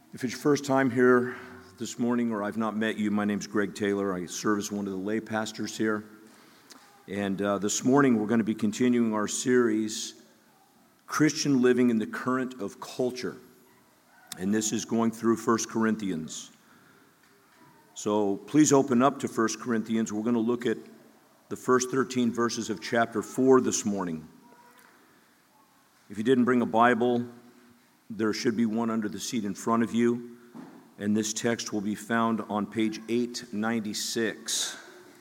If it's your first time here this morning or I've not met you, my name's Greg Taylor. I serve as one of the lay pastors here. And this morning we're going to be continuing our series, Christian Living in the Current of Culture. And this is going through 1 Corinthians. So please open up to 1 Corinthians. We're going to look at the first 13 verses of chapter 4 this morning. If you didn't bring a Bible, there should be one under the seat in front of you, and this text will be found on page 896.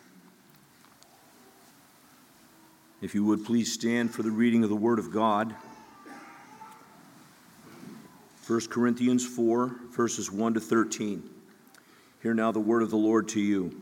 If you would please stand for the reading of the Word of God. 1 Corinthians 4, verses 1 to 13. Hear now the word of the Lord to you.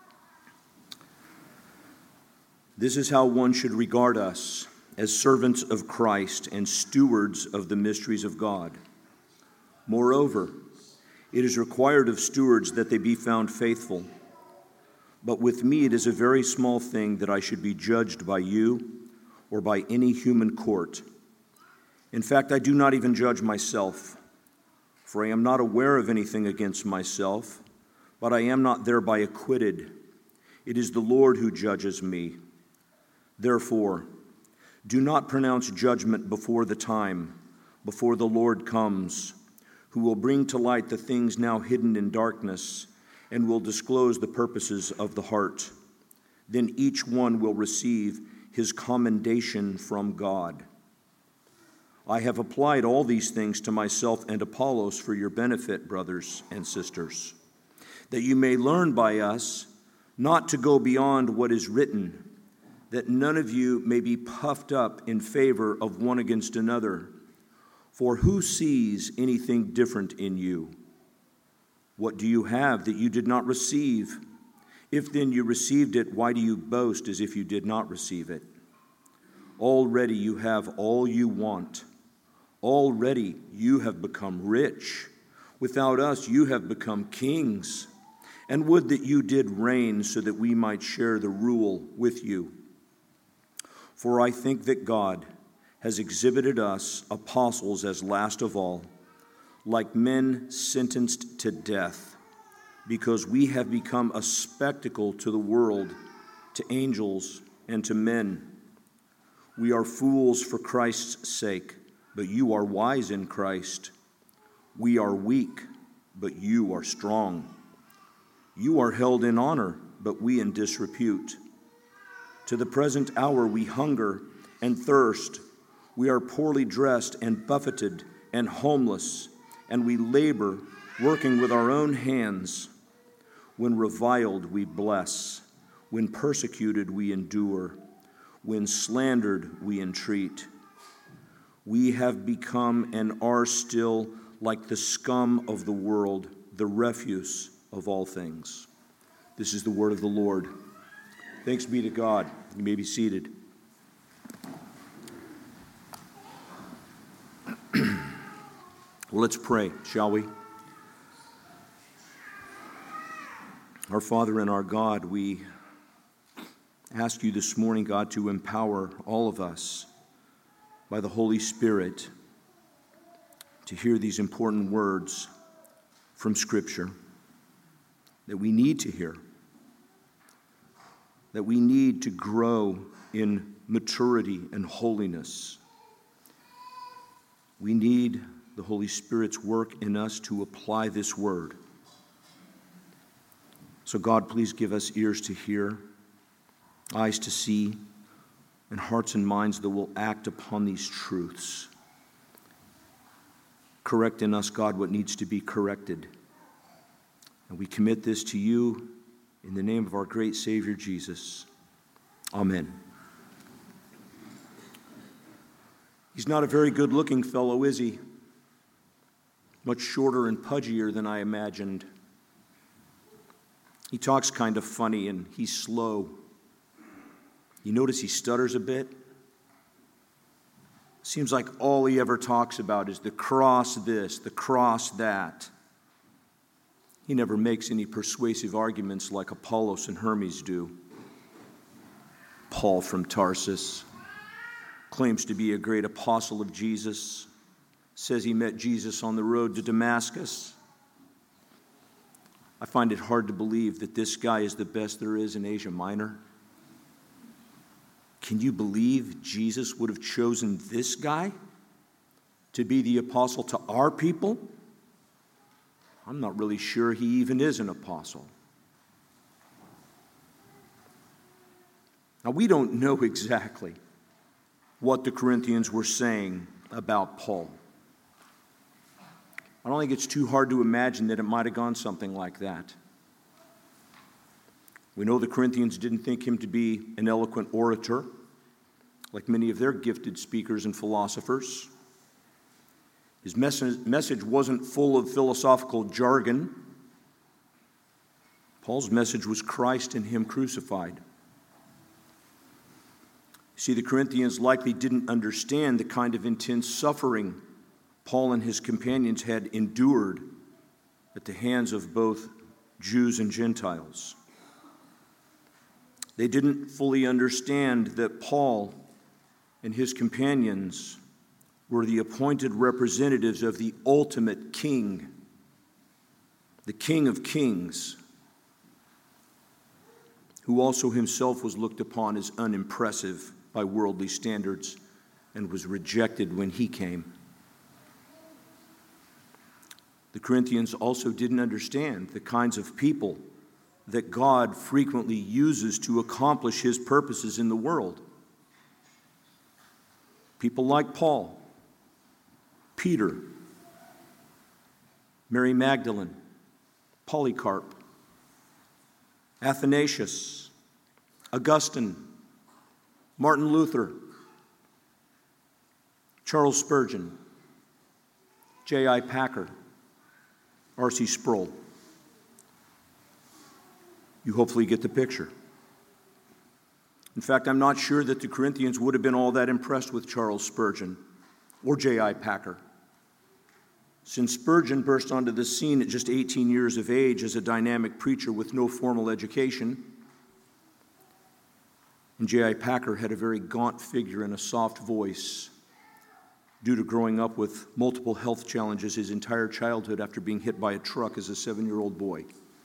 This is how one should regard us, as servants of Christ and stewards of the mysteries of God. Moreover, it is required of stewards that they be found faithful. But with me it is a very small thing that I should be judged by you or by any human court. In fact, I do not even judge myself, for I am not aware of anything against myself, but I am not thereby acquitted. It is the Lord who judges me. Therefore, do not pronounce judgment before the time, before the Lord comes, who will bring to light the things now hidden in darkness and will disclose the purposes of the heart. Then each one will receive his commendation from God. I have applied all these things to myself and Apollos for your benefit, brothers and sisters, that you may learn by us not to go beyond what is written, that none of you may be puffed up in favor of one against another. For who sees anything different in you? What do you have that you did not receive? If then you received it, why do you boast as if you did not receive it? Already you have all you want. Already you have become rich. Without us you have become kings. And would that you did reign so that we might share the rule with you. For I think that God has exhibited us, apostles, as last of all, like men sentenced to death, because we have become a spectacle to the world, to angels, and to men. We are fools for Christ's sake, but you are wise in Christ. We are weak, but you are strong. You are held in honor, but we in disrepute. To the present hour we hunger and thirst. We are poorly dressed and buffeted and homeless, and we labor, working with our own hands. When reviled, we bless. When persecuted, we endure. When slandered, we entreat. We have become and are still like the scum of the world, the refuse of all things. This is the word of the Lord. Thanks be to God. You may be seated. Well, let's pray, shall we? Our Father and our God, we ask you this morning, God, to empower all of us by the Holy Spirit to hear these important words from Scripture that we need to hear, that we need to grow in maturity and holiness. We need the Holy Spirit's work in us to apply this word. So God, please give us ears to hear, eyes to see, and hearts and minds that will act upon these truths. Correct in us, God, what needs to be corrected. And we commit this to you in the name of our great Savior, Jesus. Amen. He's not a very good-looking fellow, is he? Much shorter and pudgier than I imagined. He talks kind of funny and he's slow. You notice he stutters a bit? Seems like all he ever talks about is the cross this, the cross that. He never makes any persuasive arguments like Apollos and Hermes do. Paul from Tarsus claims to be a great apostle of Jesus, says he met Jesus on the road to Damascus. I find it hard to believe that this guy is the best there is in Asia Minor. Can you believe Jesus would have chosen this guy to be the apostle to our people? I'm not really sure he even is an apostle. Now, we don't know exactly what the Corinthians were saying about Paul. I don't think it's too hard to imagine that it might have gone something like that. We know the Corinthians didn't think him to be an eloquent orator, like many of their gifted speakers and philosophers. His message wasn't full of philosophical jargon. Paul's message was Christ and him crucified. See, the Corinthians likely didn't understand the kind of intense suffering Paul and his companions had endured at the hands of both Jews and Gentiles. They didn't fully understand that Paul and his companions were the appointed representatives of the ultimate king, the King of Kings, who also himself was looked upon as unimpressive by worldly standards and was rejected when he came. The Corinthians also didn't understand the kinds of people that God frequently uses to accomplish his purposes in the world. People like Paul, Peter, Mary Magdalene, Polycarp, Athanasius, Augustine, Martin Luther, Charles Spurgeon, J.I. Packer, R.C. Sproul. You hopefully get the picture. In fact, I'm not sure that the Corinthians would have been all that impressed with Charles Spurgeon or J.I. Packer, since Spurgeon burst onto the scene at just 18 years of age as a dynamic preacher with no formal education, and J.I. Packer had a very gaunt figure and a soft voice due to growing up with multiple health challenges his entire childhood after being hit by a truck as a 7-year-old boy.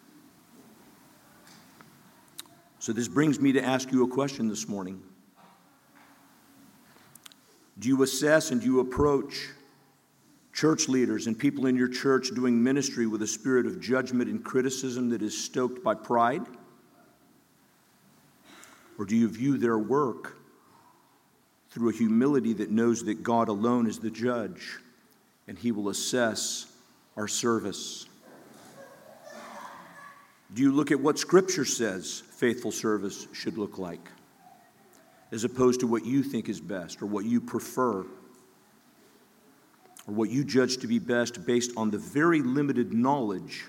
So this brings me to ask you a question this morning. Do you assess and do you approach church leaders and people in your church doing ministry with a spirit of judgment and criticism that is stoked by pride? Or do you view their work through a humility that knows that God alone is the judge and he will assess our service? Do you look at what Scripture says faithful service should look like, as opposed to what you think is best or what you prefer, or what you judge to be best based on the very limited knowledge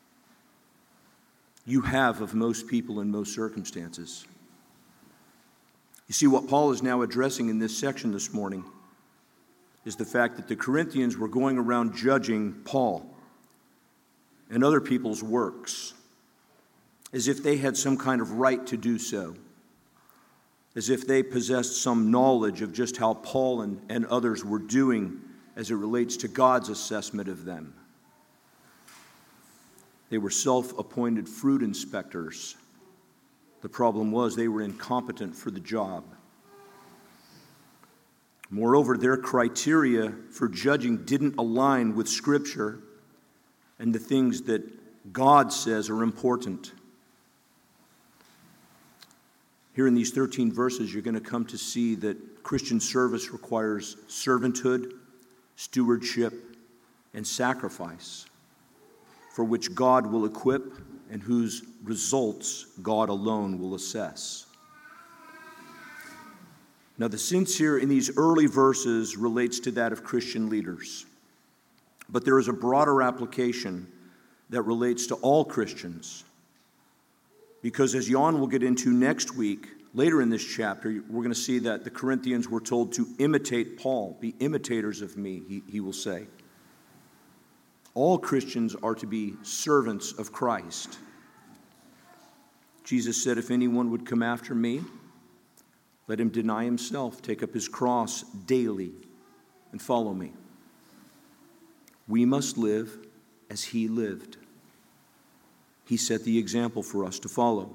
you have of most people in most circumstances? You see, what Paul is now addressing in this section this morning is the fact that the Corinthians were going around judging Paul and other people's works as if they had some kind of right to do so, as if they possessed some knowledge of just how Paul and others were doing as it relates to God's assessment of them. They were self-appointed fruit inspectors. The problem was they were incompetent for the job. Moreover, their criteria for judging didn't align with Scripture and the things that God says are important. Here in these 13 verses, you're going to come to see that Christian service requires servanthood, stewardship, and sacrifice, for which God will equip and whose results God alone will assess. Now, the sense here in these early verses relates to that of Christian leaders, but there is a broader application that relates to all Christians, because as Jan will get into next week, later in this chapter, we're going to see that the Corinthians were told to imitate Paul, be imitators of me, he will say. All Christians are to be servants of Christ. Jesus said, if anyone would come after me, let him deny himself, take up his cross daily, and follow me. We must live as he lived. He set the example for us to follow.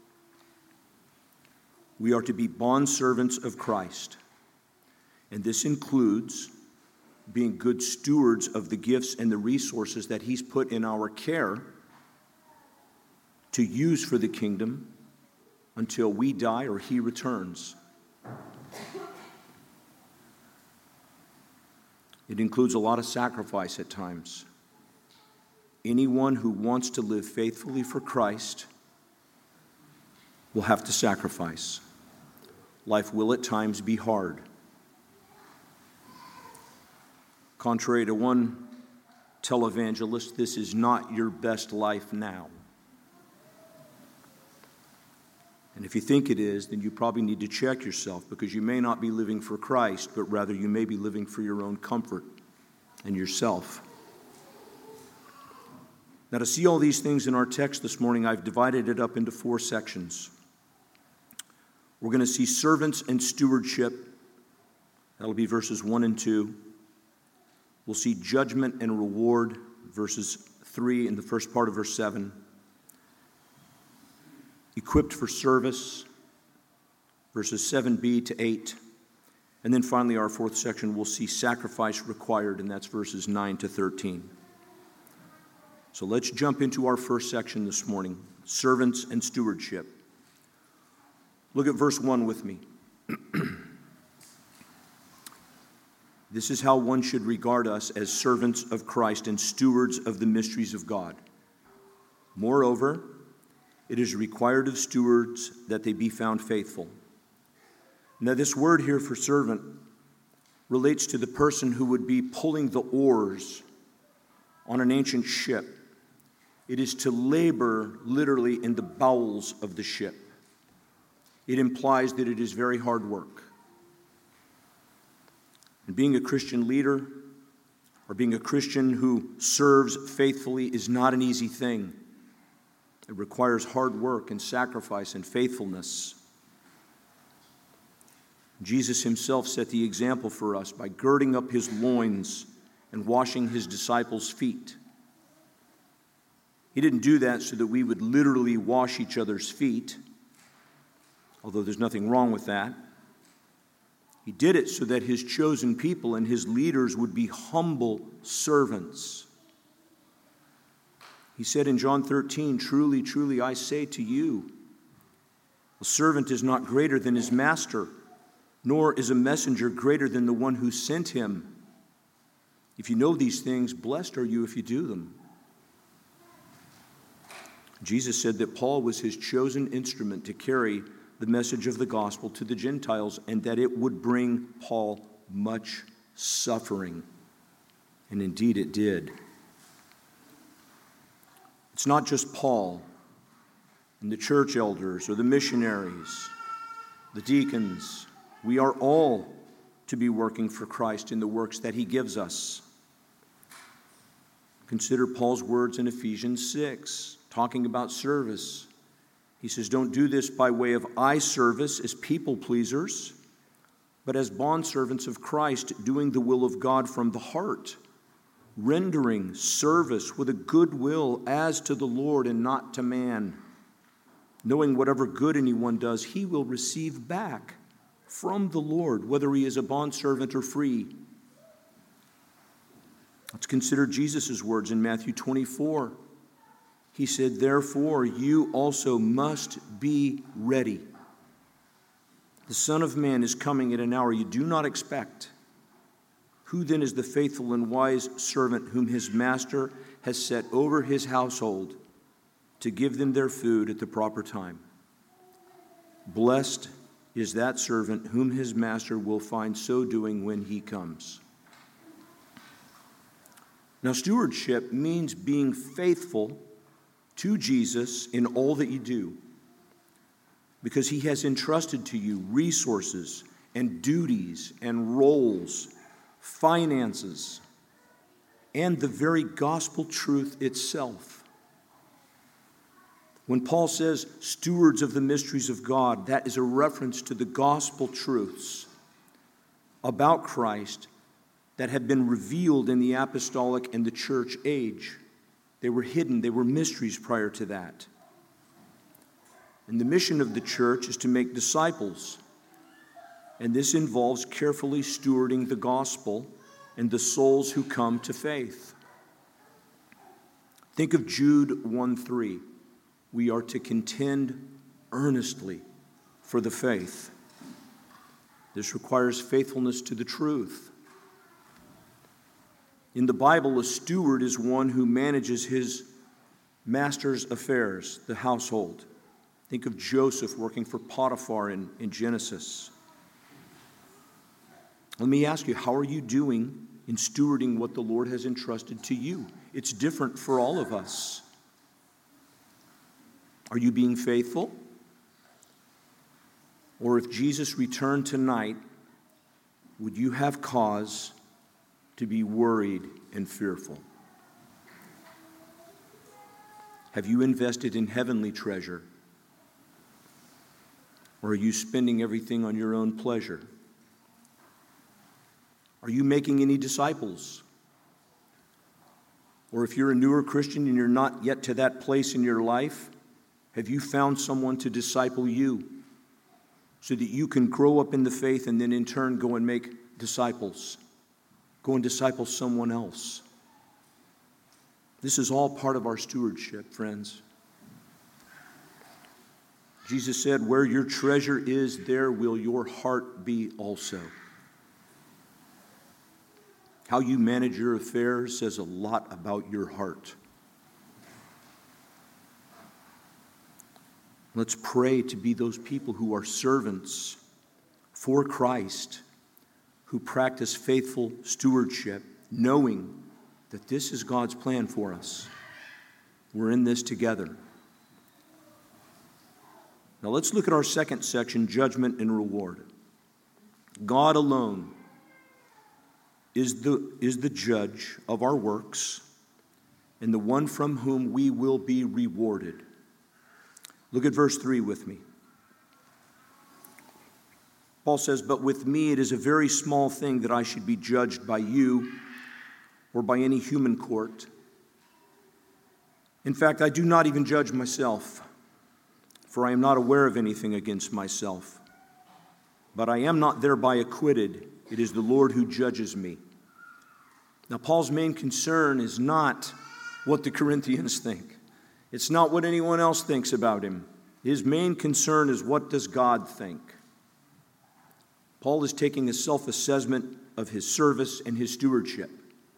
We are to be bondservants of Christ, and this includes being good stewards of the gifts and the resources that he's put in our care to use for the kingdom until we die or he returns. It includes a lot of sacrifice at times. Anyone who wants to live faithfully for Christ will have to sacrifice. Life will at times be hard. Contrary to one televangelist, this is not your best life now. And if you think it is, then you probably need to check yourself, because you may not be living for Christ, but rather you may be living for your own comfort and yourself. Now, to see all these things in our text this morning, I've divided it up into 4 sections. We're going to see servants and stewardship. That'll be verses 1 and 2. We'll see judgment and reward, verses 3 and the first part of verse 7. Equipped for service, verses 7b to 8. And then finally, our 4th section, we'll see sacrifice required, and that's verses 9 to 13. So let's jump into our first section this morning, servants and stewardship. Look at verse 1 with me. This is how one should regard us as servants of Christ and stewards of the mysteries of God. Moreover, it is required of stewards that they be found faithful. Now, this word here for servant relates to the person who would be pulling the oars on an ancient ship. It is to labor literally in the bowels of the ship. It implies that it is very hard work. And being a Christian leader or being a Christian who serves faithfully is not an easy thing. It requires hard work and sacrifice and faithfulness. Jesus himself set the example for us by girding up his loins and washing his disciples' feet. He didn't do that so that we would literally wash each other's feet, although there's nothing wrong with that. He did it so that his chosen people and his leaders would be humble servants. He said in John 13, "Truly, truly, I say to you, a servant is not greater than his master, nor is a messenger greater than the one who sent him. If you know these things, blessed are you if you do them." Jesus said that Paul was his chosen instrument to carry the message of the gospel to the Gentiles, and that it would bring Paul much suffering. And indeed it did. It's not just Paul and the church elders or the missionaries, the deacons. We are all to be working for Christ in the works that he gives us. Consider Paul's words in Ephesians 6, talking about service. He says, "Don't do this by way of eye service as people pleasers, but as bondservants of Christ, doing the will of God from the heart, rendering service with a good will as to the Lord and not to man, knowing whatever good anyone does, he will receive back from the Lord, whether he is a bondservant or free." Let's consider Jesus' words in Matthew 24. He said, "Therefore you also must be ready. The Son of Man is coming at an hour you do not expect. Who then is the faithful and wise servant whom his master has set over his household to give them their food at the proper time? Blessed is that servant whom his master will find so doing when he comes." Now, stewardship means being faithful to Jesus in all that you do, because he has entrusted to you resources and duties and roles, finances, and the very gospel truth itself. When Paul says stewards of the mysteries of God, that is a reference to the gospel truths about Christ that had been revealed in the apostolic and the church age. They were hidden. They were mysteries prior to that. And the mission of the church is to make disciples. And this involves carefully stewarding the gospel and the souls who come to faith. Think of Jude 1:3. We are to contend earnestly for the faith. This requires faithfulness to the truth. In the Bible, a steward is one who manages his master's affairs, the household. Think of Joseph working for Potiphar in Genesis. Let me ask you, how are you doing in stewarding what the Lord has entrusted to you? It's different for all of us. Are you being faithful? Or if Jesus returned tonight, would you have cause to be worried and fearful? Have you invested in heavenly treasure? Or are you spending everything on your own pleasure? Are you making any disciples? Or if you're a newer Christian and you're not yet to that place in your life, have you found someone to disciple you so that you can grow up in the faith and then in turn go and make disciples? Go and disciple someone else. This is all part of our stewardship, friends. Jesus said, where your treasure is, there will your heart be also. How you manage your affairs says a lot about your heart. Let's pray to be those people who are servants for Christ, who practice faithful stewardship, knowing that this is God's plan for us. We're in this together. Now let's look at our second section, judgment and reward. God alone is the judge of our works and the one from whom we will be rewarded. Look at verse 3 with me. Paul says, but with me it is a very small thing that I should be judged by you or by any human court. In fact, I do not even judge myself, for I am not aware of anything against myself. But I am not thereby acquitted. It is the Lord who judges me. Now, Paul's main concern is not what the Corinthians think. It's not what anyone else thinks about him. His main concern is, what does God think? Paul is taking a self-assessment of his service and his stewardship.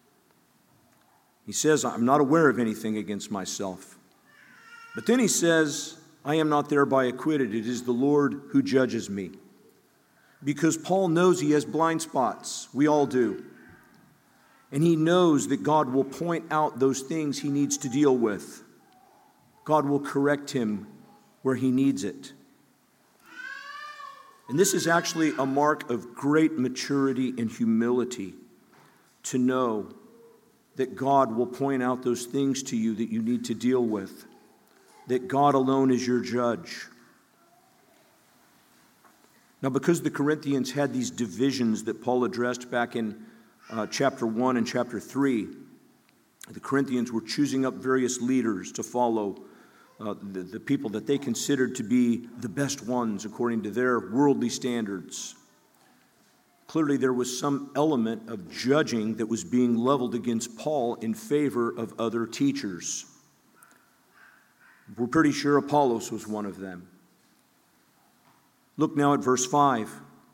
He says, I'm not aware of anything against myself. But then he says, I am not thereby acquitted. It is the Lord who judges me. Because Paul knows he has blind spots. We all do. And he knows that God will point out those things he needs to deal with. God will correct him where he needs it. And this is actually a mark of great maturity and humility, to know that God will point out those things to you that you need to deal with, that God alone is your judge. Now, because the Corinthians had these divisions that Paul addressed back in chapter 1 and chapter 3, the Corinthians were choosing up various leaders to follow the people that they considered to be the best ones according to their worldly standards. Clearly, there was some element of judging that was being leveled against Paul in favor of other teachers. We're pretty sure Apollos was one of them. Look now at verse 5.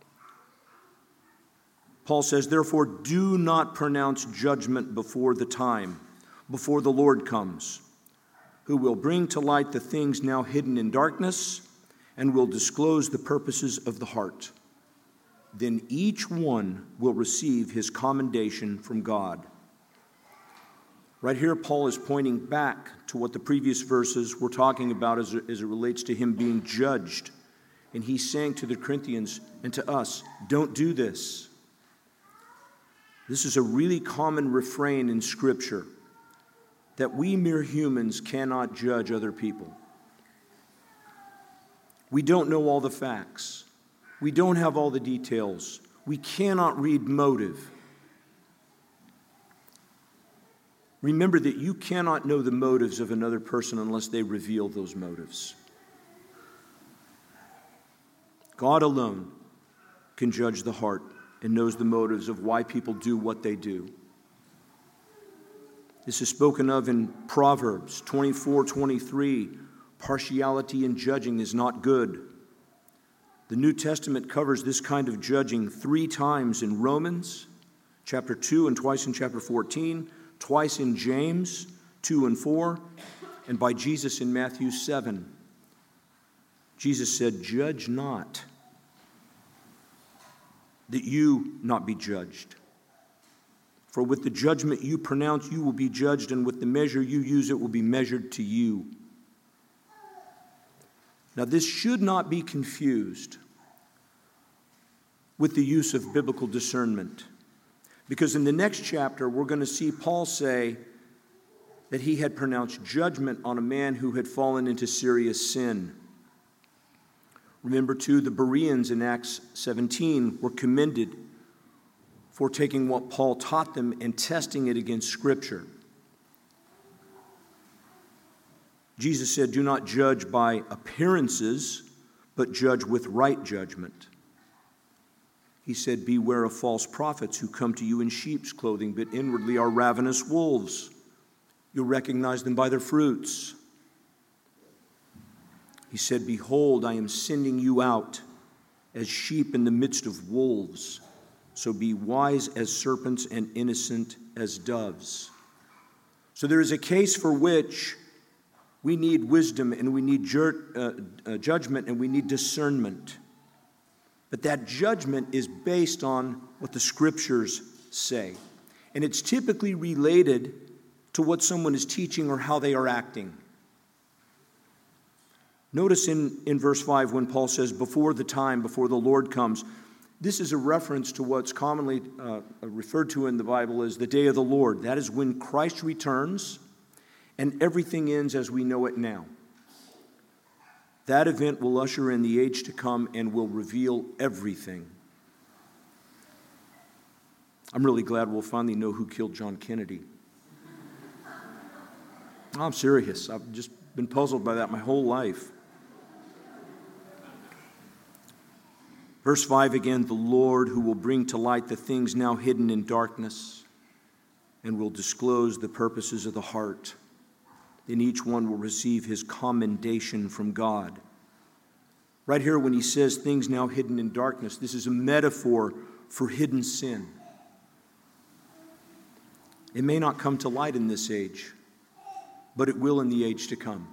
Paul says, therefore, do not pronounce judgment before the time, before the Lord comes, who will bring to light the things now hidden in darkness and will disclose the purposes of the heart. Then each one will receive his commendation from God. Right here, Paul is pointing back to what the previous verses were talking about as it relates to him being judged. And he's saying to the Corinthians and to us, don't do this. This is a really common refrain in Scripture, that we mere humans cannot judge other people. We don't know all the facts. We don't have all the details. We cannot read motive. Remember that you cannot know the motives of another person unless they reveal those motives. God alone can judge the heart and knows the motives of why people do what they do. This is spoken of in Proverbs 24:23. Partiality in judging is not good. The New Testament covers this kind of judging 3 times in Romans chapter 2 and twice in chapter 14, twice in James 2 and 4, and by Jesus in Matthew 7. Jesus said, "Judge not, that you not be judged. For with the judgment you pronounce, you will be judged, and with the measure you use, it will be measured to you." Now, this should not be confused with the use of biblical discernment, because in the next chapter, we're going to see Paul say that he had pronounced judgment on a man who had fallen into serious sin. Remember, too, the Bereans in Acts 17 were commended for taking what Paul taught them and testing it against Scripture. Jesus said, "Do not judge by appearances, but judge with right judgment." He said, "Beware of false prophets who come to you in sheep's clothing, but inwardly are ravenous wolves. You'll recognize them by their fruits." He said, "Behold, I am sending you out as sheep in the midst of wolves. So be wise as serpents and innocent as doves." So there is a case for which we need wisdom and we need judgment and we need discernment. But that judgment is based on what the Scriptures say. And it's typically related to what someone is teaching or how they are acting. Notice in verse 5 when Paul says, before the Lord comes, this is a reference to what's commonly referred to in the Bible as the day of the Lord. That is when Christ returns and everything ends as we know it now. That event will usher in the age to come and will reveal everything. I'm really glad we'll finally know who killed John Kennedy. I'm serious. I've just been puzzled by that my whole life. Verse 5 again, the Lord who will bring to light the things now hidden in darkness and will disclose the purposes of the heart. Then each one will receive his commendation from God. Right here when he says things now hidden in darkness, this is a metaphor for hidden sin. It may not come to light in this age, but it will in the age to come.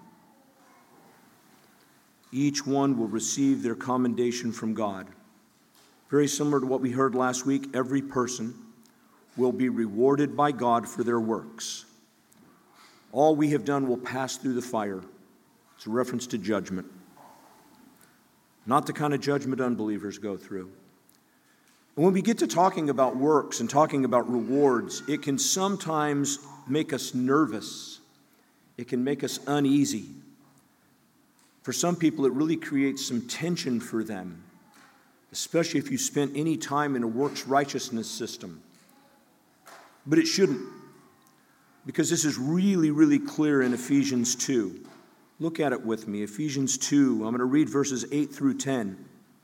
Each one will receive their commendation from God. Very similar to what we heard last week, every person will be rewarded by God for their works. All we have done will pass through the fire. It's a reference to judgment. Not the kind of judgment unbelievers go through. And when we get to talking about works and talking about rewards, it can sometimes make us nervous. It can make us uneasy. For some people, it really creates some tension for them, especially if you spent any time in a works righteousness system. But it shouldn't, because this is really, really clear in Ephesians 2. Look at it with me, Ephesians 2. I'm going to read verses 8 through 10.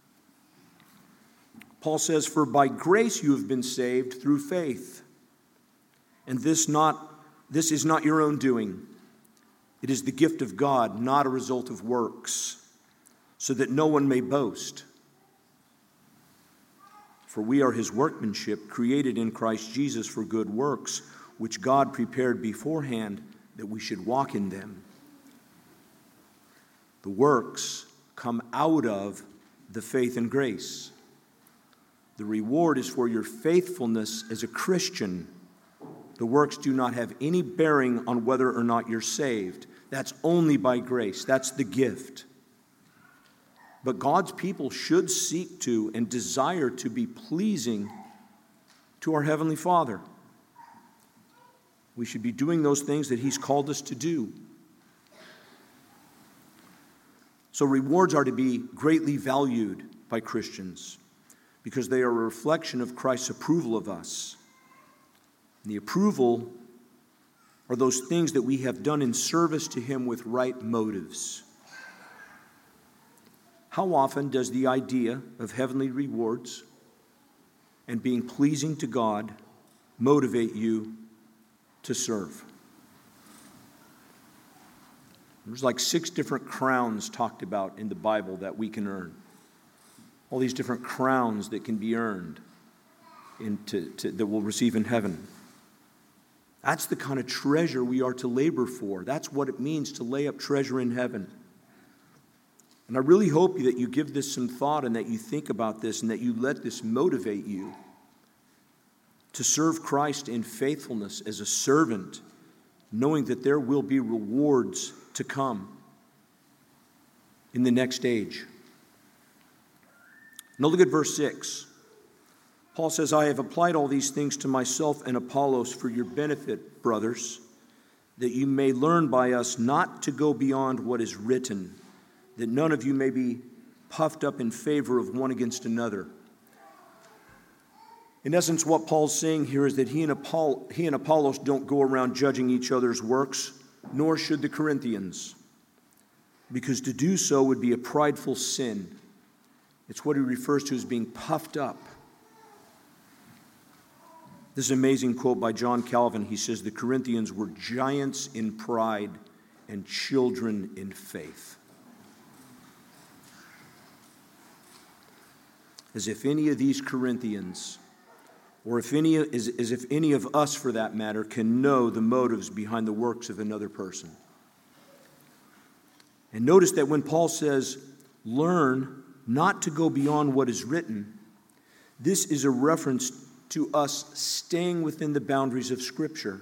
Paul says, "For by grace you have been saved through faith. And this is not your own doing. It is the gift of God, not a result of works, so that no one may boast. For we are his workmanship, created in Christ Jesus for good works, which God prepared beforehand that we should walk in them." The works come out of the faith and grace. The reward is for your faithfulness as a Christian. The works do not have any bearing on whether or not you're saved. That's only by grace. That's the gift. But God's people should seek to and desire to be pleasing to our Heavenly Father. We should be doing those things that He's called us to do. So rewards are to be greatly valued by Christians because they are a reflection of Christ's approval of us. And the approval are those things that we have done in service to Him with right motives. How often does the idea of heavenly rewards and being pleasing to God motivate you to serve? There's like 6 different crowns talked about in the Bible that we can earn. All these different crowns that can be earned that we'll receive in heaven. That's the kind of treasure we are to labor for. That's what it means to lay up treasure in heaven. And I really hope that you give this some thought and that you think about this and that you let this motivate you to serve Christ in faithfulness as a servant, knowing that there will be rewards to come in the next age. Now look at verse 6. Paul says, I have applied all these things to myself and Apollos for your benefit, brothers, that you may learn by us not to go beyond what is written, that none of you may be puffed up in favor of one against another. In essence, what Paul's saying here is that he and Apollos don't go around judging each other's works, nor should the Corinthians, because to do so would be a prideful sin. It's what he refers to as being puffed up. This is an amazing quote by John Calvin. He says, the Corinthians were giants in pride and children in faith. As if any of these Corinthians, or as if any of us for that matter, can know the motives behind the works of another person. And notice that when Paul says, learn not to go beyond what is written, this is a reference to us staying within the boundaries of Scripture.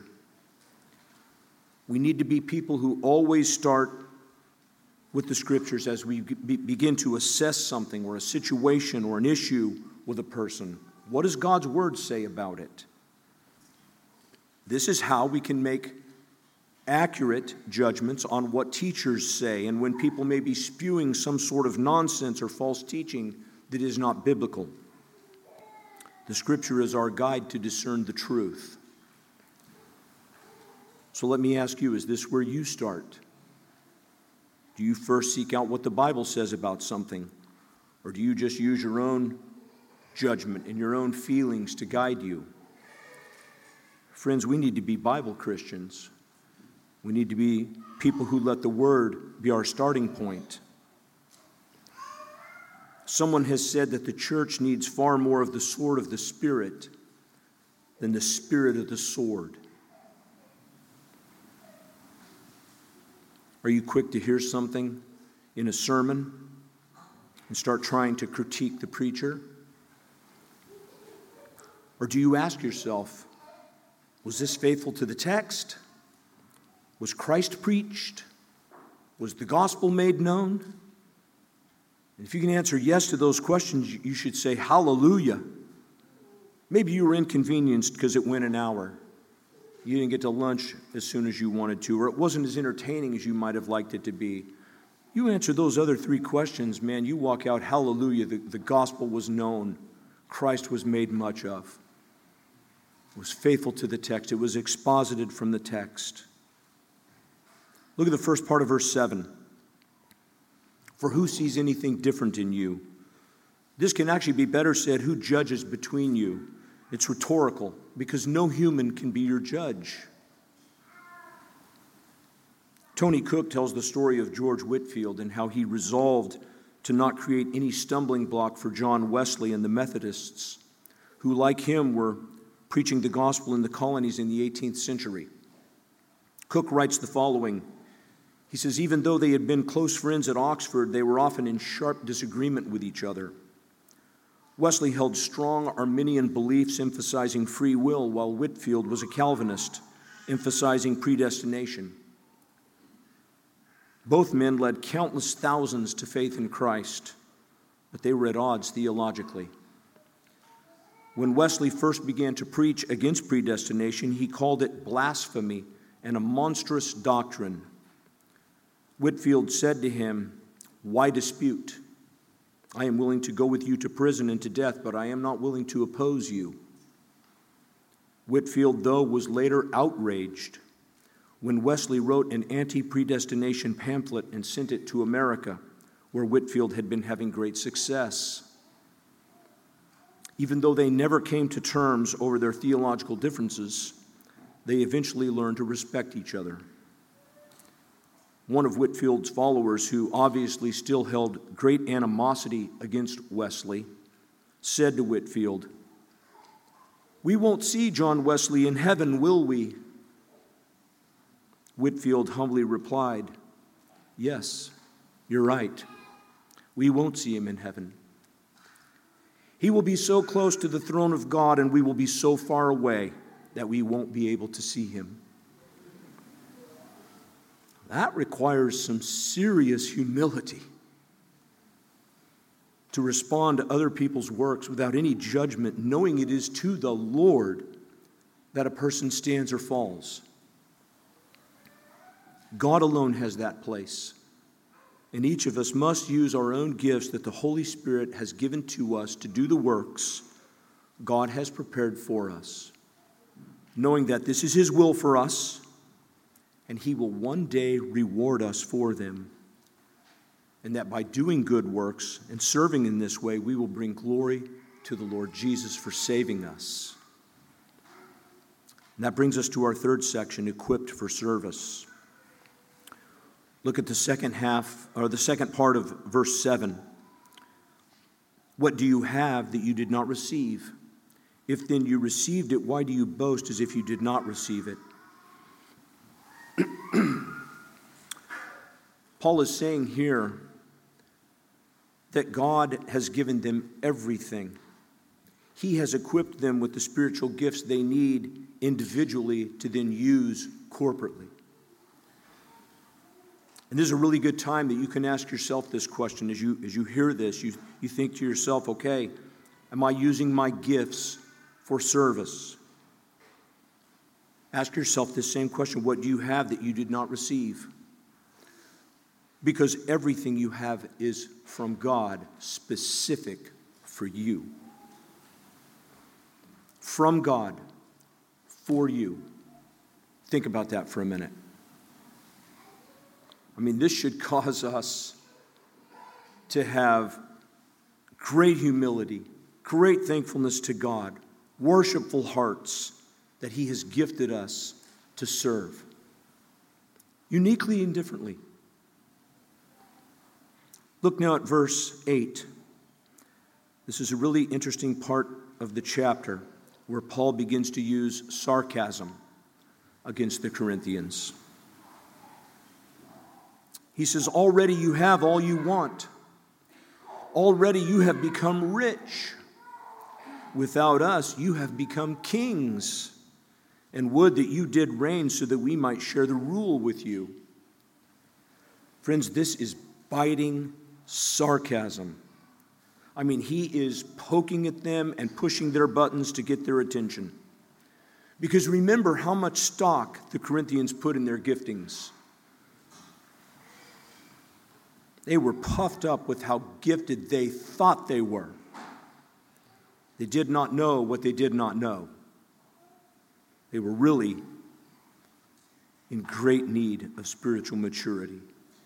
We need to be people who always start with the Scriptures as we begin to assess something or a situation or an issue with a person. What does God's Word say about it? This is how we can make accurate judgments on what teachers say and when people may be spewing some sort of nonsense or false teaching that is not biblical. The Scripture is our guide to discern the truth. So let me ask you, is this where you start? Do you first seek out what the Bible says about something? Or do you just use your own judgment and your own feelings to guide you? Friends, we need to be Bible Christians. We need to be people who let the Word be our starting point. Someone has said that the church needs far more of the sword of the Spirit than the spirit of the sword. Are you quick to hear something in a sermon and start trying to critique the preacher? Or do you ask yourself, was this faithful to the text? Was Christ preached? Was the gospel made known? And if you can answer yes to those questions, you should say, hallelujah. Maybe you were inconvenienced because it went an hour. You didn't get to lunch as soon as you wanted to, or it wasn't as entertaining as you might have liked it to be. You answer those other 3 questions, man, you walk out, hallelujah, the gospel was known. Christ was made much of. It was faithful to the text. It was exposited from the text. Look at the first part of verse 7. For who sees anything different in you? This can actually be better said, who judges between you? It's rhetorical, because no human can be your judge. Tony Cook tells the story of George Whitefield and how he resolved to not create any stumbling block for John Wesley and the Methodists, who, like him, were preaching the gospel in the colonies in the 18th century. Cook writes the following. He says, even though they had been close friends at Oxford, they were often in sharp disagreement with each other. Wesley held strong Arminian beliefs emphasizing free will, while Whitefield was a Calvinist, emphasizing predestination. Both men led countless thousands to faith in Christ, but they were at odds theologically. When Wesley first began to preach against predestination, he called it blasphemy and a monstrous doctrine. Whitefield said to him, why dispute? I am willing to go with you to prison and to death, but I am not willing to oppose you. Whitefield, though, was later outraged when Wesley wrote an anti-predestination pamphlet and sent it to America, where Whitefield had been having great success. Even though they never came to terms over their theological differences, they eventually learned to respect each other. One of Whitefield's followers, who obviously still held great animosity against Wesley, said to Whitefield, "We won't see John Wesley in heaven, will we?" Whitefield humbly replied, "Yes, you're right. We won't see him in heaven. He will be so close to the throne of God, and we will be so far away that we won't be able to see him." That requires some serious humility, to respond to other people's works without any judgment, knowing it is to the Lord that a person stands or falls. God alone has that place, and each of us must use our own gifts that the Holy Spirit has given to us to do the works God has prepared for us, knowing that this is His will for us, and He will one day reward us for them, and that by doing good works and serving in this way, we will bring glory to the Lord Jesus for saving us. And that brings us to our third section, equipped for service. Look at the second half, or the second part of verse 7. What do you have that you did not receive? If then you received it, why do you boast as if you did not receive it? Paul is saying here that God has given them everything. He has equipped them with the spiritual gifts they need individually to then use corporately. And this is a really good time that you can ask yourself this question. As you hear this, you think to yourself, okay, am I using my gifts for service? Ask yourself this same question. What do you have that you did not receive? Because everything you have is from God, specific for you. From God, for you. Think about that for a minute. I mean, this should cause us to have great humility, great thankfulness to God, worshipful hearts that He has gifted us to serve, uniquely and differently. Look now at verse 8. This is a really interesting part of the chapter where Paul begins to use sarcasm against the Corinthians. He says, already you have all you want. Already you have become rich. Without us, you have become kings. And would that you did reign so that we might share the rule with you. Friends, this is biting sarcasm. I mean, he is poking at them and pushing their buttons to get their attention. Because remember how much stock the Corinthians put in their giftings. They were puffed up with how gifted they thought they were. They did not know what they did not know. They were really in great need of spiritual maturity.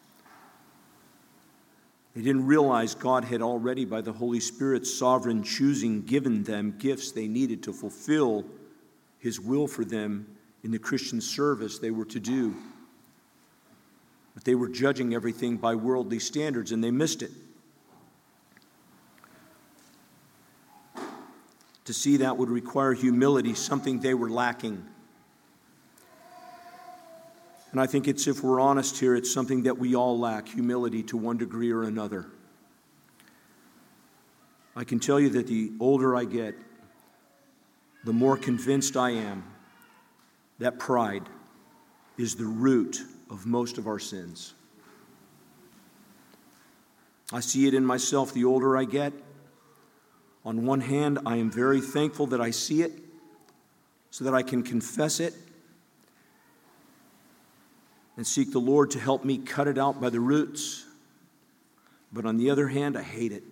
They didn't realize God had already, by the Holy Spirit's sovereign choosing, given them gifts they needed to fulfill His will for them in the Christian service they were to do. But they were judging everything by worldly standards, and they missed it. To see that would require humility, something they were lacking. And I think if we're honest here, it's something that we all lack, humility to one degree or another. I can tell you that the older I get, the more convinced I am that pride is the root of most of our sins. I see it in myself the older I get. On one hand, I am very thankful that I see it so that I can confess it and seek the Lord to help me cut it out by the roots. But on the other hand, I hate it.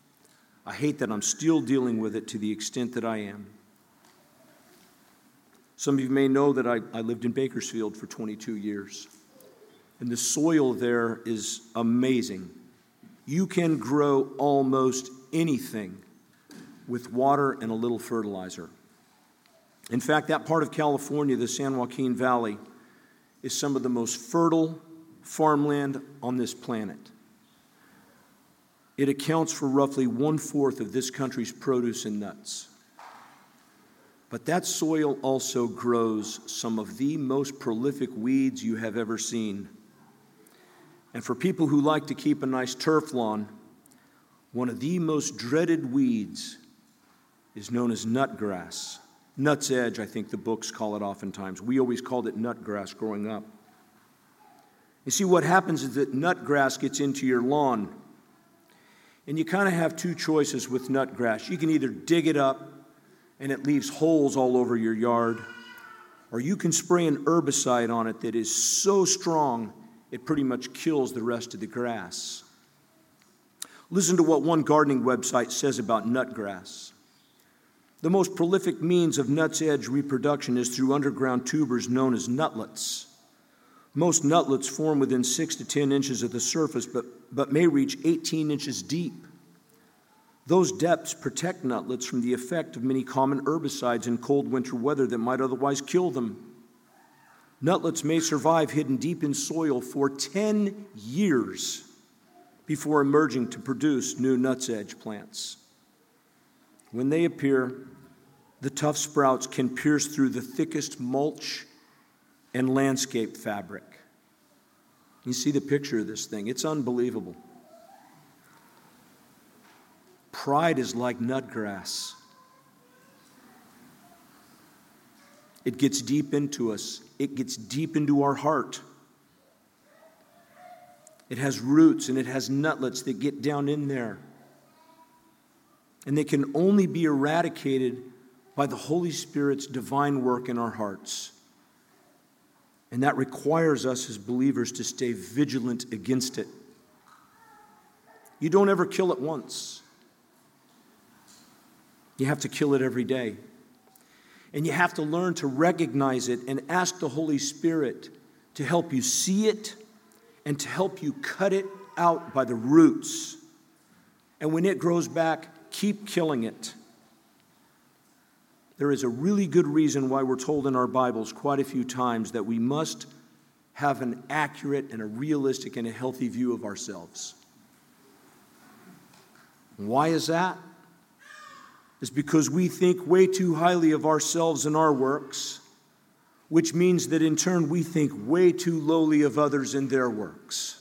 I hate that I'm still dealing with it to the extent that I am. Some of you may know that I lived in Bakersfield for 22 years. And the soil there is amazing. You can grow almost anything with water and a little fertilizer. In fact, that part of California, the San Joaquin Valley, is some of the most fertile farmland on this planet. It accounts for roughly 1/4 of this country's produce and nuts. But that soil also grows some of the most prolific weeds you have ever seen. And for people who like to keep a nice turf lawn, one of the most dreaded weeds is known as nutgrass. Nut's edge, I think the books call it oftentimes. We always called it nutgrass growing up. You see, what happens is that nutgrass gets into your lawn, and you kind of have two choices with nutgrass. You can either dig it up, and it leaves holes all over your yard, or you can spray an herbicide on it that is so strong it pretty much kills the rest of the grass. Listen to what one gardening website says about nutgrass. The most prolific means of nut's edge reproduction is through underground tubers known as nutlets. Most nutlets form within 6 to 10 inches of the surface, but may reach 18 inches deep. Those depths protect nutlets from the effect of many common herbicides in cold winter weather that might otherwise kill them. Nutlets may survive hidden deep in soil for 10 years before emerging to produce new nut's edge plants. When they appear, the tough sprouts can pierce through the thickest mulch and landscape fabric. You see the picture of this thing. It's unbelievable. Pride is like nutgrass. It gets deep into us. It gets deep into our heart. It has roots and it has nutlets that get down in there. And they can only be eradicated by the Holy Spirit's divine work in our hearts. And that requires us as believers to stay vigilant against it. You don't ever kill it once. You have to kill it every day. And you have to learn to recognize it and ask the Holy Spirit to help you see it and to help you cut it out by the roots. And when it grows back, keep killing it. There is a really good reason why we're told in our Bibles quite a few times that we must have an accurate and a realistic and a healthy view of ourselves. Why is that? It's because we think way too highly of ourselves and our works, which means that in turn we think way too lowly of others and their works.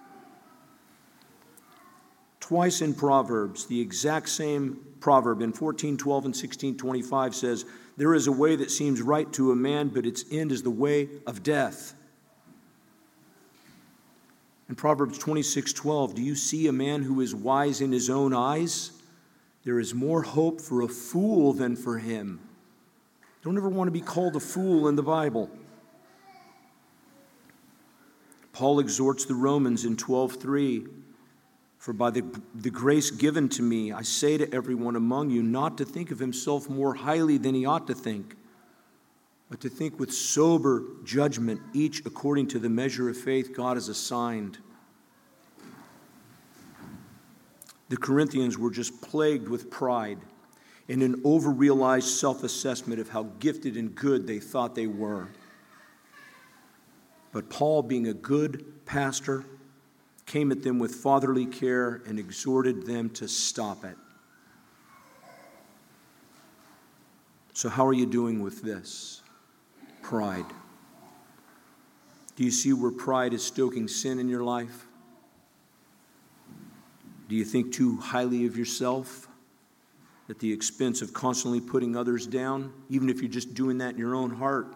Twice in Proverbs, the exact same proverb in 14:12 and 16:25 says, "There is a way that seems right to a man, but its end is the way of death." In Proverbs 26:12, "Do you see a man who is wise in his own eyes? There is more hope for a fool than for him." Don't ever want to be called a fool in the Bible. Paul exhorts the Romans in 12:3, "For by the grace given to me, I say to everyone among you not to think of himself more highly than he ought to think, but to think with sober judgment, each according to the measure of faith God has assigned." The Corinthians were just plagued with pride and an over-realized self-assessment of how gifted and good they thought they were. But Paul, being a good pastor, came at them with fatherly care and exhorted them to stop it. So how are you doing with this? Pride. Do you see where pride is stoking sin in your life? Do you think too highly of yourself at the expense of constantly putting others down, even if you're just doing that in your own heart?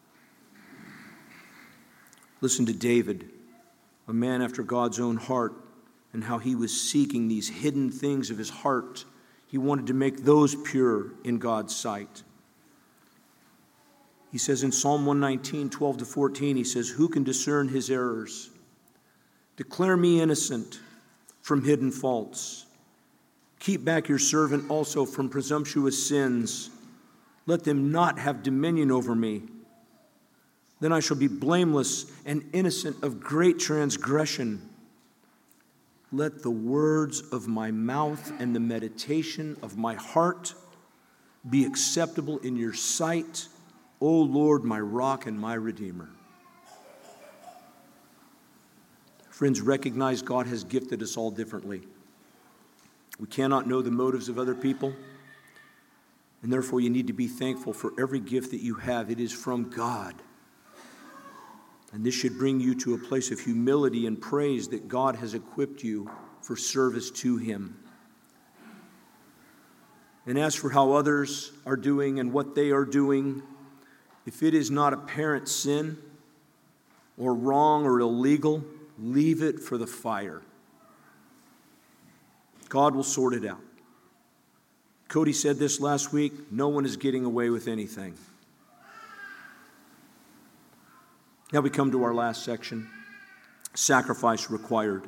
Listen to David, a man after God's own heart, and how he was seeking these hidden things of his heart. He wanted to make those pure in God's sight. He says in Psalm 119, 12 to 14, he says, "Who can discern his errors? Declare me innocent from hidden faults. Keep back your servant also from presumptuous sins. Let them not have dominion over me. Then I shall be blameless and innocent of great transgression. Let the words of my mouth and the meditation of my heart be acceptable in your sight, O Lord, my rock and my redeemer. Friends, recognize God has gifted us all differently. We cannot know the motives of other people, and therefore you need to be thankful for every gift that you have. It is from God. And this should bring you to a place of humility and praise that God has equipped you for service to Him. And as for how others are doing and what they are doing, if it is not apparent sin or wrong or illegal, leave it for the fire. God will sort it out. Cody said this last week, no one is getting away with anything. Now we come to our last section, sacrifice required.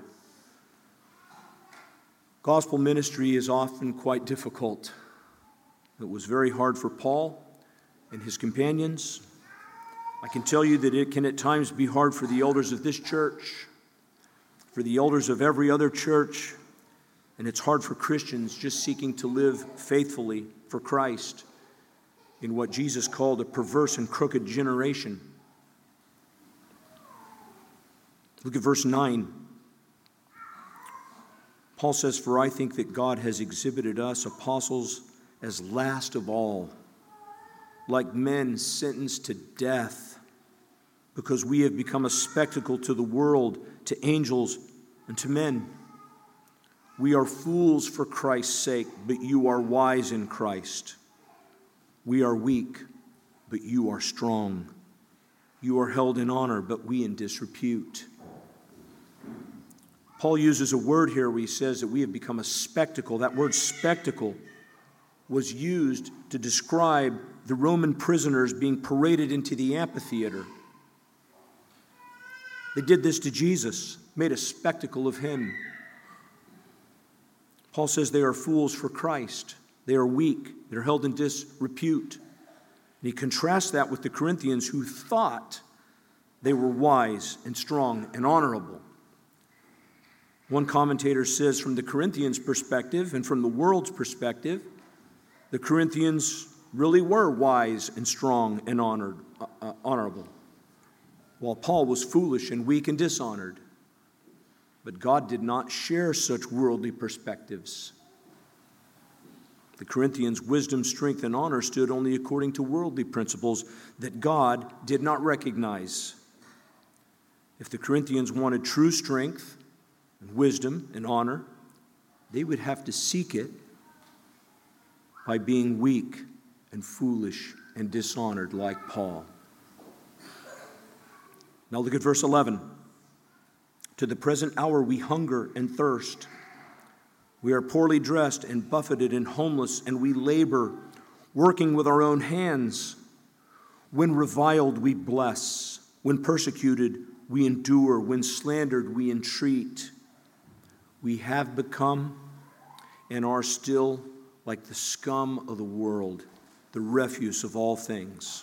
Gospel ministry is often quite difficult. It was very hard for Paul and his companions. I can tell you that it can at times be hard for the elders of this church, for the elders of every other church, and it's hard for Christians just seeking to live faithfully for Christ in what Jesus called a perverse and crooked generation. Look at verse 9. Paul says, "For I think that God has exhibited us, apostles, as last of all, like men sentenced to death, because we have become a spectacle to the world, to angels, and to men. We are fools for Christ's sake, but you are wise in Christ. We are weak, but you are strong. You are held in honor, but we in disrepute." Paul uses a word here where he says that we have become a spectacle. That word spectacle was used to describe the Roman prisoners being paraded into the amphitheater. They did this to Jesus, made a spectacle of him. Paul says they are fools for Christ. They are weak. They're held in disrepute. And he contrasts that with the Corinthians who thought they were wise and strong and honorable. One commentator says from the Corinthians' perspective and from the world's perspective, the Corinthians really were wise and strong and honorable, while Paul was foolish and weak and dishonored. But God did not share such worldly perspectives. The Corinthians' wisdom, strength, and honor stood only according to worldly principles that God did not recognize. If the Corinthians wanted true strength and wisdom and honor, they would have to seek it by being weak and foolish and dishonored like Paul. Now look at verse 11. "To the present hour we hunger and thirst. We are poorly dressed and buffeted and homeless, and we labor, working with our own hands. When reviled, we bless. When persecuted, we endure. When slandered, we entreat. We have become and are still like the scum of the world, the refuse of all things."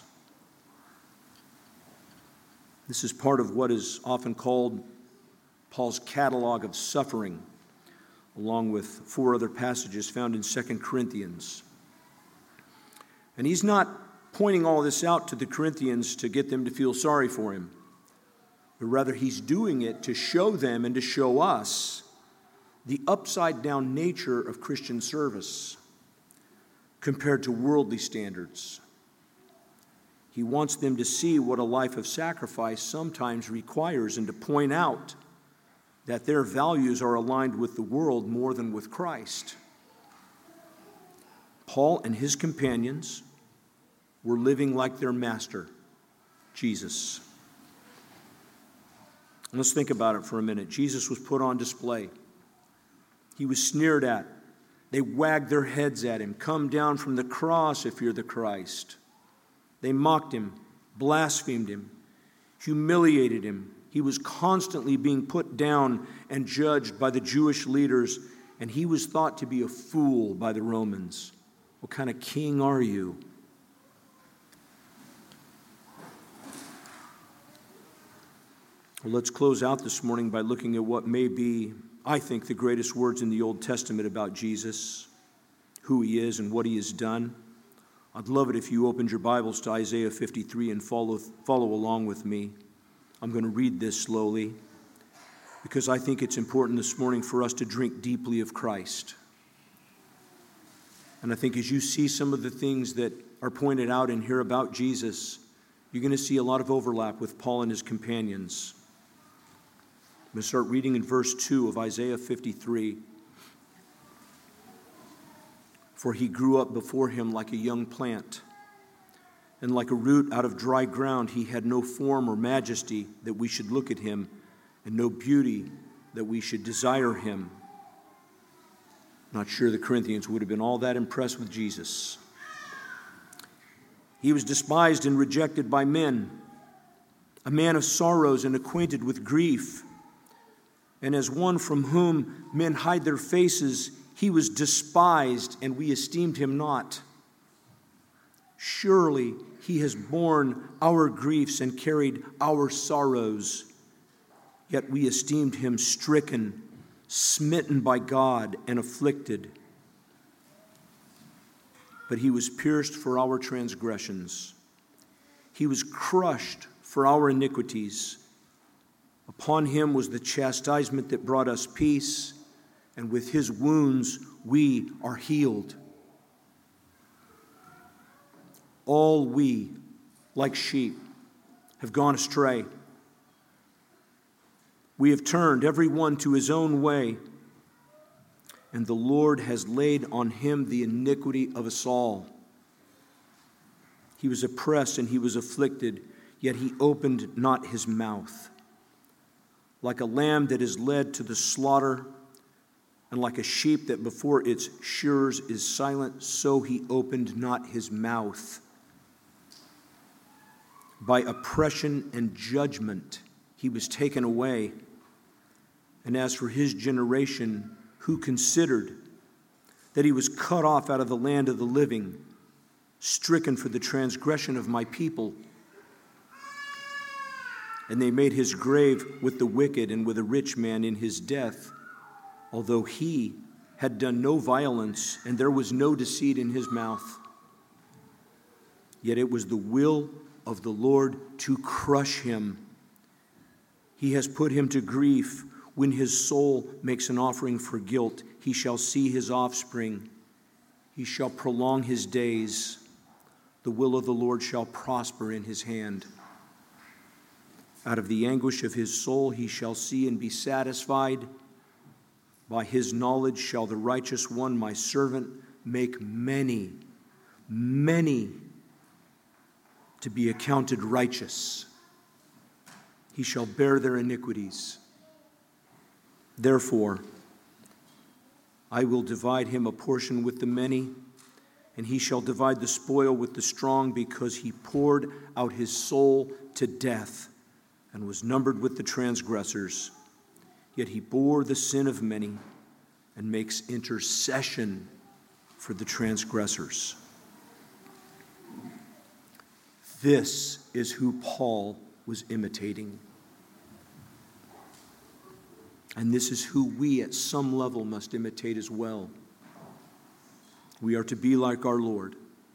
This is part of what is often called Paul's catalog of suffering, along with 4 other passages found in 2 Corinthians. And he's not pointing all this out to the Corinthians to get them to feel sorry for him, but rather he's doing it to show them and to show us the upside-down nature of Christian service compared to worldly standards. He wants them to see what a life of sacrifice sometimes requires and to point out that their values are aligned with the world more than with Christ. Paul and his companions were living like their master, Jesus. And let's think about it for a minute. Jesus was put on display. He was sneered at. They wagged their heads at him. "Come down from the cross if you're the Christ." They mocked him, blasphemed him, humiliated him. He was constantly being put down and judged by the Jewish leaders, and he was thought to be a fool by the Romans. What kind of king are you? Well, let's close out this morning by looking at what may be, I think, the greatest words in the Old Testament about Jesus, who he is and what he has done. I'd love it if you opened your Bibles to Isaiah 53 and follow along with me. I'm going to read this slowly because I think it's important this morning for us to drink deeply of Christ. And I think as you see some of the things that are pointed out in here about Jesus, you're going to see a lot of overlap with Paul and his companions. I'm going to start reading in verse 2 of Isaiah 53. For he grew up before him like a young plant, and like a root out of dry ground. He had no form or majesty that we should look at him, and no beauty that we should desire him. Not sure the Corinthians would have been all that impressed with Jesus. He was despised and rejected by men, a man of sorrows and acquainted with grief. And as one from whom men hide their faces, he was despised, and we esteemed him not. Surely he has borne our griefs and carried our sorrows. Yet we esteemed him stricken, smitten by God, and afflicted. But he was pierced for our transgressions. He was crushed for our iniquities. Upon him was the chastisement that brought us peace, and with his wounds we are healed. All we, like sheep, have gone astray. We have turned every one to his own way, and the Lord has laid on him the iniquity of us all. He was oppressed and he was afflicted, yet he opened not his mouth. Like a lamb that is led to the slaughter, and like a sheep that before its shearers is silent, so he opened not his mouth. By oppression and judgment he was taken away. And as for his generation, who considered that he was cut off out of the land of the living, stricken for the transgression of my people? And they made his grave with the wicked and with a rich man in his death, although he had done no violence, and there was no deceit in his mouth. Yet it was the will of the Lord to crush him. He has put him to grief. When his soul makes an offering for guilt, he shall see his offspring. He shall prolong his days. The will of the Lord shall prosper in his hand. Out of the anguish of his soul he shall see and be satisfied. By his knowledge shall the righteous one, my servant, make many, many to be accounted righteous. He shall bear their iniquities. Therefore, I will divide him a portion with the many, and he shall divide the spoil with the strong, because he poured out his soul to death and was numbered with the transgressors. Yet he bore the sin of many and makes intercession for the transgressors. This is who Paul was imitating. And this is who we at some level must imitate as well. We are to be like our Lord.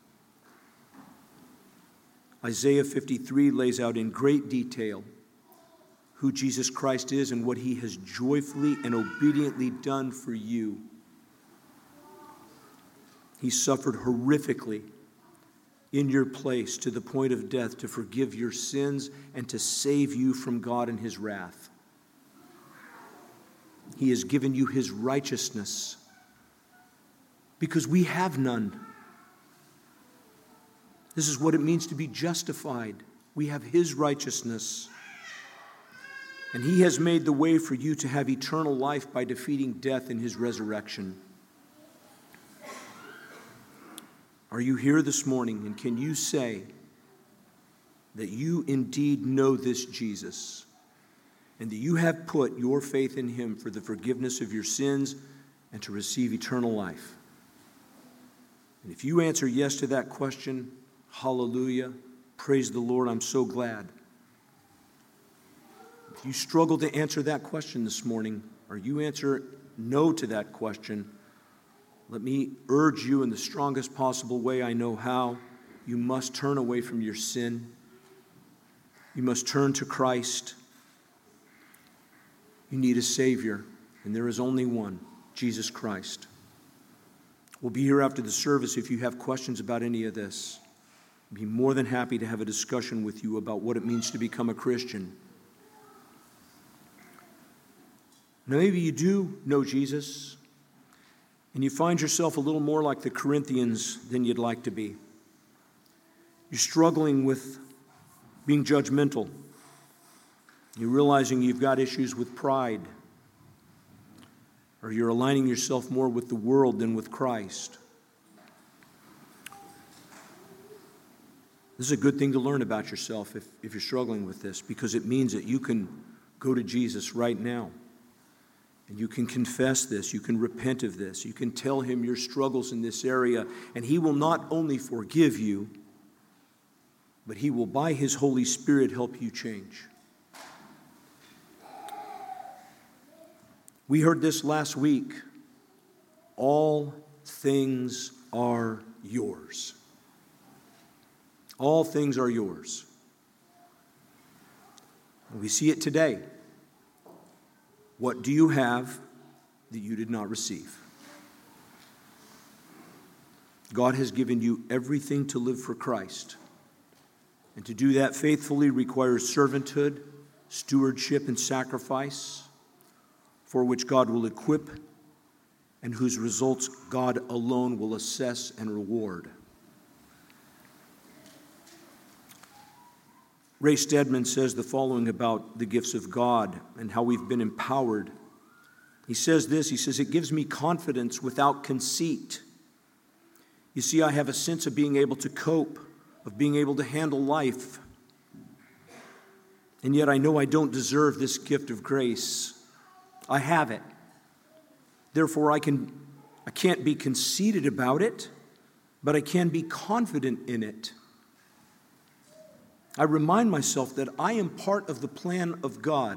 Isaiah 53 lays out in great detail who Jesus Christ is and what he has joyfully and obediently done for you. He suffered horrifically in your place to the point of death to forgive your sins and to save you from God and his wrath. He has given you his righteousness because we have none. This is what it means to be justified. We have his righteousness. And he has made the way for you to have eternal life by defeating death in his resurrection. Are you here this morning, and can you say that you indeed know this Jesus, and that you have put your faith in him for the forgiveness of your sins and to receive eternal life? And if you answer yes to that question, hallelujah, praise the Lord, I'm so glad. If you struggle to answer that question this morning, or you answer no to that question, let me urge you in the strongest possible way I know how. You must turn away from your sin. You must turn to Christ. You need a Savior, and there is only one, Jesus Christ. We'll be here after the service if you have questions about any of this. I'd be more than happy to have a discussion with you about what it means to become a Christian. Now, maybe you do know Jesus, and you find yourself a little more like the Corinthians than you'd like to be. You're struggling with being judgmental. You're realizing you've got issues with pride, or you're aligning yourself more with the world than with Christ. This is a good thing to learn about yourself if you're struggling with this, because it means that you can go to Jesus right now. And you can confess this, you can repent of this, you can tell him your struggles in this area, and he will not only forgive you, but he will, by his Holy Spirit, help you change. We heard this last week. All things are yours. All things are yours. And we see it today. What do you have that you did not receive? God has given you everything to live for Christ. And to do that faithfully requires servanthood, stewardship, and sacrifice, for which God will equip and whose results God alone will assess and reward. Ray Stedman says the following about the gifts of God and how we've been empowered. He says this, he says, "It gives me confidence without conceit. You see, I have a sense of being able to cope, of being able to handle life. And yet I know I don't deserve this gift of grace. I have it. Therefore, I can't be conceited about it, but I can be confident in it. I remind myself that I am part of the plan of God,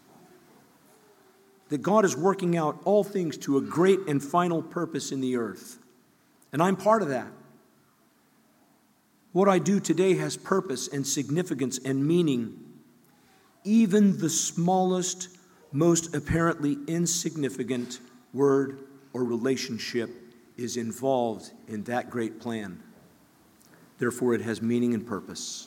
that God is working out all things to a great and final purpose in the earth, and I'm part of that. What I do today has purpose and significance and meaning. Even the smallest, most apparently insignificant word or relationship is involved in that great plan. Therefore, it has meaning and purpose."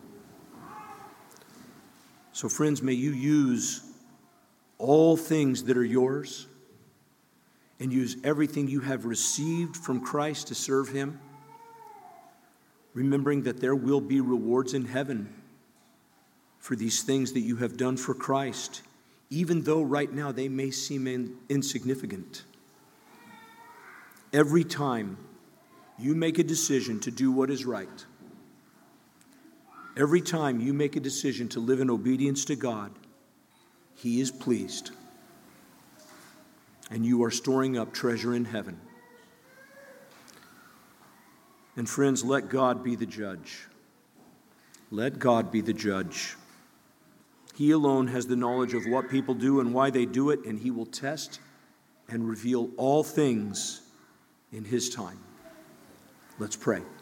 So friends, may you use all things that are yours and use everything you have received from Christ to serve him, remembering that there will be rewards in heaven for these things that you have done for Christ, even though right now they may seem insignificant. Every time you make a decision to do what is right, every time you make a decision to live in obedience to God, he is pleased. And you are storing up treasure in heaven. And friends, let God be the judge. Let God be the judge. He alone has the knowledge of what people do and why they do it, and he will test and reveal all things in his time. Let's pray.